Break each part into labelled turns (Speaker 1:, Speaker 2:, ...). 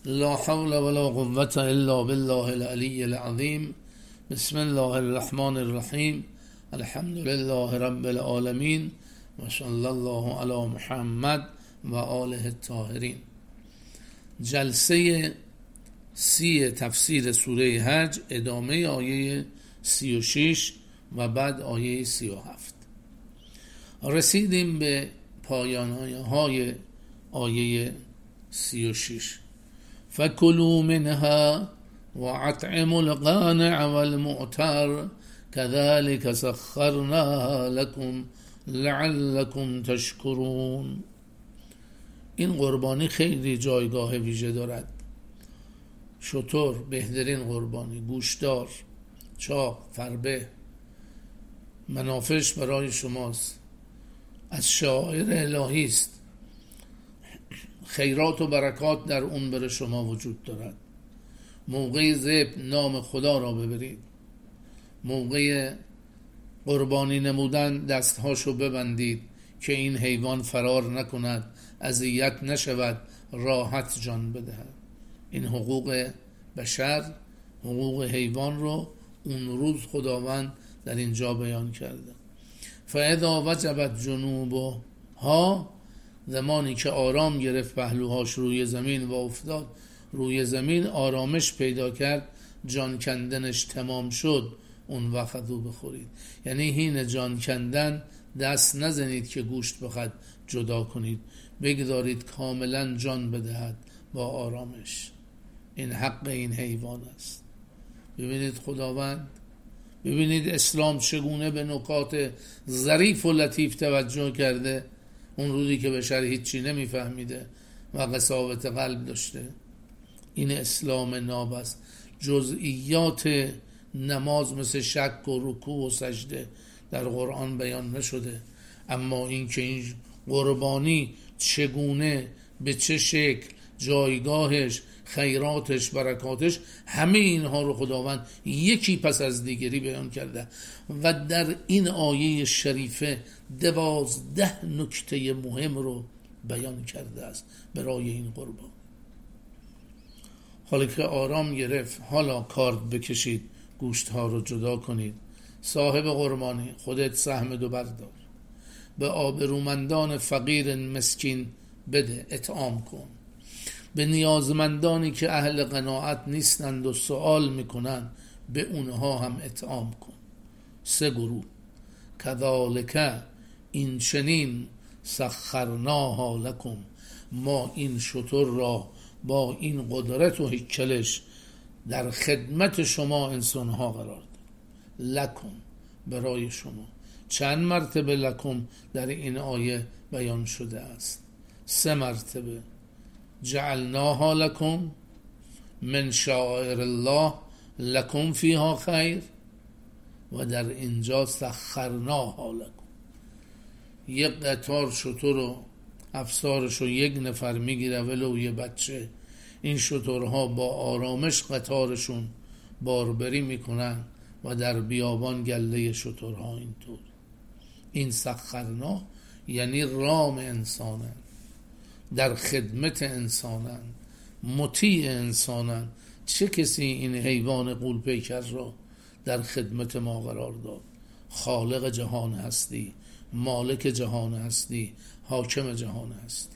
Speaker 1: لا حول ولا قوة الا بالله العلی العظیم. بسم الله الرحمن الرحیم. الحمد لله رب العالمین و صلی الله علی محمد و آله الطاهرین. جلسه 30 تفسیر سوره حج، ادامه آیه 36 و بعد آیه 37. رسیدیم به پایان های آیه 36. فکلوا منها واطعموا القانع والمعتر كذلك سخرناها لكم لعلكم تشکرون. این قربانی خیلی جایگاه ویژه دارد. شتر بهترین قربانی، گوشدار، چاق، فربه، منافعش برای شماست، از شعائر الهی است، خیرات و برکات در اون برای شما وجود دارد. موقع ذبح نام خدا را ببرید، موقع قربانی نمودن دستهاشو ببندید که این حیوان فرار نکند، اذیت نشود، راحت جان بدهد. این حقوق بشر، حقوق حیوان رو اون روز خداوند در اینجا بیان کرده. فاذا وجبت جنوبها، زمانی که آرام گرفت پهلوهاش روی زمین و افتاد روی زمین، آرامش پیدا کرد، جان کندنش تمام شد، اون وقت رو بخورید. یعنی هین جان کندن دست نزنید که گوشت بخواد جدا کنید، بگذارید کاملا جان بدهد با آرامش. این حق این حیوان است. ببینید خداوند، ببینید اسلام چگونه به نکات ظریف و لطیف توجه کرده. اون روزی که بشر هیچی نمیفهمیده و قساوت قلب داشته. این اسلام ناب است. جزئیات نماز مثل شک و رکوع و سجده در قرآن بیان نشده، اما این که این قربانی چگونه، به چه شکل، جایگاهش، خیراتش، برکاتش، همه اینها رو خداوند یکی پس از دیگری بیان کرده و در این آیه شریفه 12 نکته مهم رو بیان کرده است برای این قربان. حالا که آرام گرفت، حالا کارت بکشید، گوشت ها رو جدا کنید. صاحب قربانی، خودت سهم دو بردار، به آبرومندان فقیر مسکین بده، اطعام کن. به نیازمندانی که اهل قناعت نیستند و سوال میکنند، به اونها هم اطعام کن. 3 گروه. کذالک، این چنین، سخرناها لکم، ما این شتر را با این قدرت و هیکلش در خدمت شما انسانها قرار داد. لکم، برای شما. چند مرتبه لکم در این آیه بیان شده است؟ 3 مرتبه. جعلناها لکم من شعائر الله لکم فیها خیر، و در اینجا سخرناها لکم. یک قطار شتر و افسارش رو 1 نفر میگیره ولو یه بچه. این شترها با آرامش قطارشون باربری میکنن و در بیابان گله شترها اینطور. این سخرنا یعنی رام انسانن، در خدمت انسانن، مطیع انسانن. چه کسی این حیوان غول پیکر را در خدمت ما قرار داد؟ خالق جهان هستی، مالک جهان هستی، حاکم جهان هستی.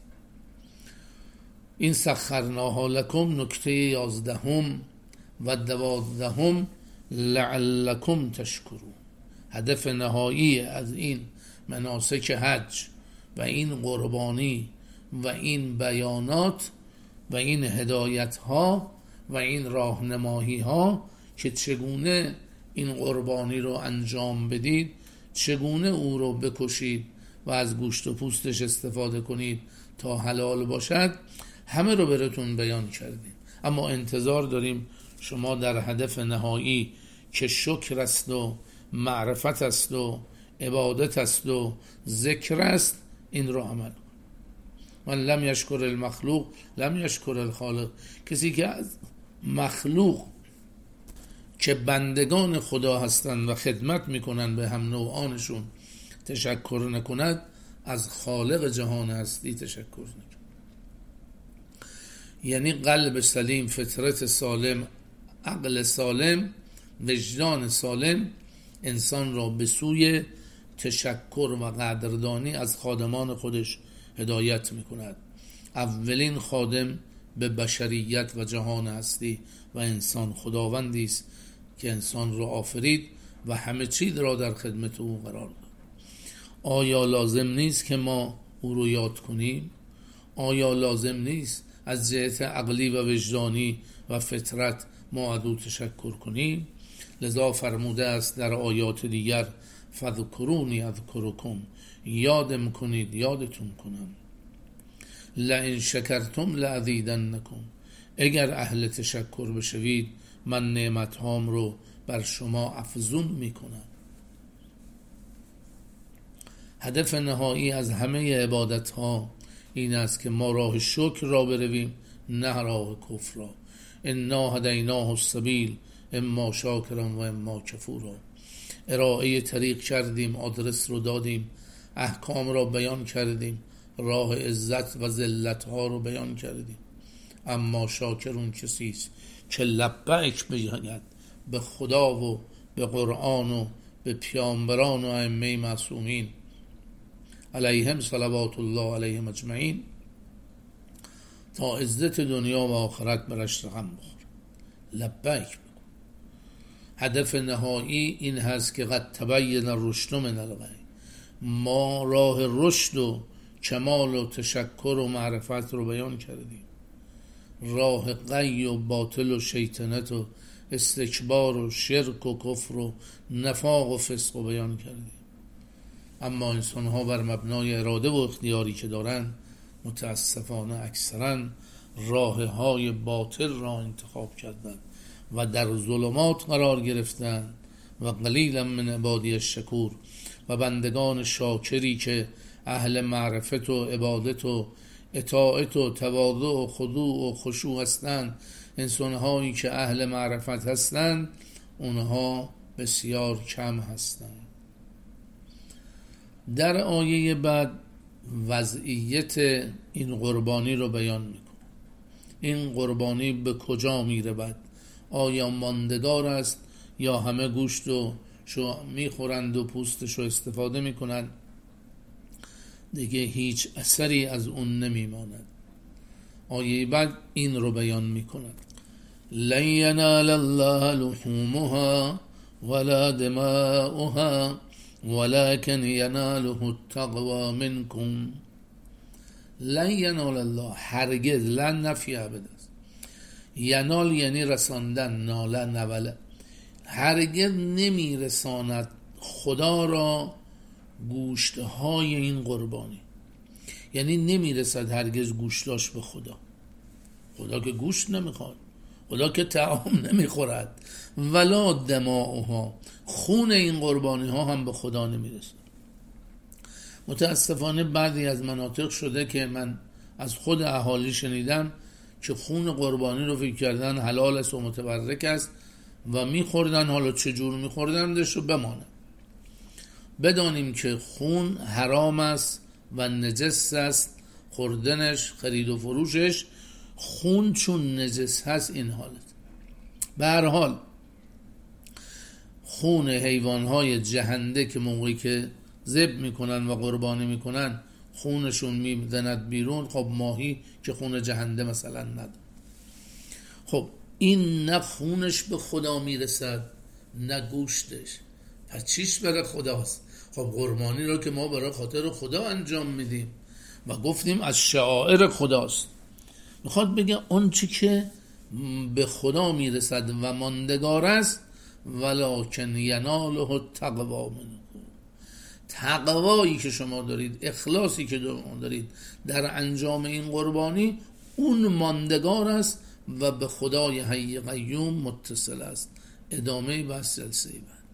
Speaker 1: این سخرناها لکم نکته 11 و 12 لعلکم تشکرون. هدف نهایی از این مناسک حج و این قربانی و این بیانات و این هدایت ها و این راهنمایی ها که چگونه این قربانی رو انجام بدید، چگونه او رو بکشید و از گوشت و پوستش استفاده کنید تا حلال باشد، همه رو براتون بیان کردیم. اما انتظار داریم شما در هدف نهایی که شکر است و معرفت است و عبادت است و ذکر است، این رو عمل کنید. من لم یشکر المخلوق لم یشکر الخالق. کسی که از مخلوق که بندگان خدا هستند و خدمت میکنن به هم نوعانشون تشکر نکند، از خالق جهان هستی تشکر نکند. یعنی قلب سلیم، فطرت سالم، عقل سالم، وجدان سالم انسان را به سوی تشکر و قدردانی از خادمان خودش هدایت میکند. اولین خادم به بشریت و جهان هستی و انسان خداوندی است که انسان را آفرید و همه چیز را در خدمت او قرار داد. آیا لازم نیست که ما او رو یاد کنیم؟ آیا لازم نیست از جهت عقلی و وجدانی و فطرت ما از او تشکر کنیم؟ لذا فرموده است در آیات دیگر فذکرونی اذکرکم، یادم کنید یادتون کنم. لئن شکرتم لازیدنکم، اگر اهل تشکر بشوید من نعمتهام رو بر شما افزون میکنم. هدف نهایی از همه عبادت ها این است که ما راه شکر را برویم، نه راه کفر را. انا هدیناه السبیل اما شاکرا و اما کفورا. ارائه طریق کردیم، آدرس رو دادیم، احکام را بیان کردیم، راه عزت و ذلت ها رو بیان کردیم. اما شاکر اون کسی است که لبیک بگوید به خدا و به قرآن و به پیامبران و ائمه معصومین علیهم صلوات الله علیهم اجمعین، تا عزت دنیا و آخرت برش رقم بخوره. لبیک بگو. هدف نهایی این هست که قد تبین الرشد من الغی، ما راه رشد و کمال و تشکر و معرفت رو بیان کردیم، راه غی و باطل و شیطنت و استکبار و شرک و کفر و نفاق و فسق رو بیان کردیم. اما انسان ها بر مبنای اراده و اختیاری که دارن متاسفانه اکثرا راه های باطل را انتخاب کردن و در ظلمات قرار گرفتن و قلیلا من عبادی الشکور، و بندگان شاکری که اهل معرفت و عبادت و اطاعت و تواضع و خضوع و خشوع هستند، انسان هایی که اهل معرفت هستند اونها بسیار کم هستند. در آیه بعد وضعیت این قربانی رو بیان میکنه. این قربانی به کجا میره بعد؟ آیا ماندگار است یا همه گوشت و شو میخورند و پوستش رو استفاده میکنند، دیگه هیچ اثری از اون نمیماند. آیه بعد این رو بیان میکند: لن ینال الله لحومها ولا دماؤها ولكن يناله التقوى منكم. لن ینال الله، هرگز، لن نفی ابد است. ینال یعنی رساندن، ناله نوله، هرگز نمی رساند خدا را گوشتهای این قربانی. یعنی نمی رسد هرگز گوشتاش به خدا. خدا که گوشت نمیخواد، خدا که طعام نمیخورد. ولا دماؤها، خون این قربانی ها هم به خدا نمیرسد. متاسفانه بعضی از مناطق شده که من از خود اهالی شنیدم که خون قربانی رو فکر کردن حلال است و متبرک است و میخوردن. حالا چجور میخوردن دشو بمانه. بدانیم که خون حرام است و نجس است، خوردنش، خرید و فروشش. خون چون نجس هست این حالت. به هر حال خون حیوانهای جهنده که موقعی که ذبح میکنن و قربانی میکنن خونشون میزند بیرون، خب ماهی که خون جهنده مثلا نداره، خب این نه خونش به خدا میرسد نه گوشتش، پس چیش برای خداست؟ خب قربانی رو که ما برای خاطر خدا انجام میدیم و گفتیم از شعائر خداست. میخواد بگه اون چی که به خدا میرسد و ماندگار است، ولکن یناله التقوا منکم، تقوایی که شما دارید، اخلاصی که دارید در انجام این قربانی، اون ماندگار است و به خدای حی قیوم متصل است. ادامه بحث جلسه بعد.